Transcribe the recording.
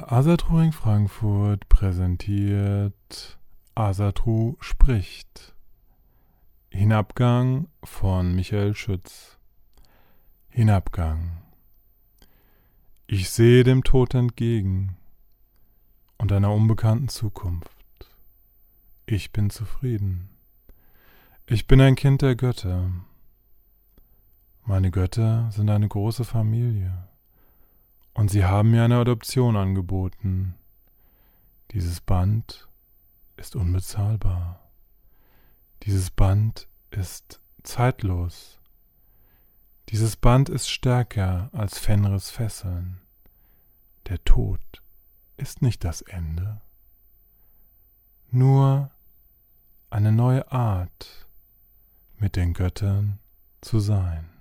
Der Asatru-Ring Frankfurt präsentiert Asatru spricht. Hinabgang von Michael Schütz. Hinabgang. Ich sehe dem Tod entgegen und einer unbekannten Zukunft. Ich bin zufrieden. Ich bin ein Kind der Götter. Meine Götter sind eine große Familie und sie haben mir eine Adoption angeboten. Dieses Band ist unbezahlbar. Dieses Band ist zeitlos. Dieses Band ist stärker als Fenris Fesseln. Der Tod ist nicht das Ende, nur eine neue Art, mit den Göttern zu sein.